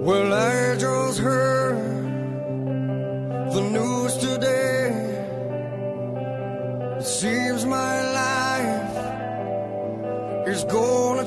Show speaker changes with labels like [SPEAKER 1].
[SPEAKER 1] Well, I just heard the news today. It seems my life is gonna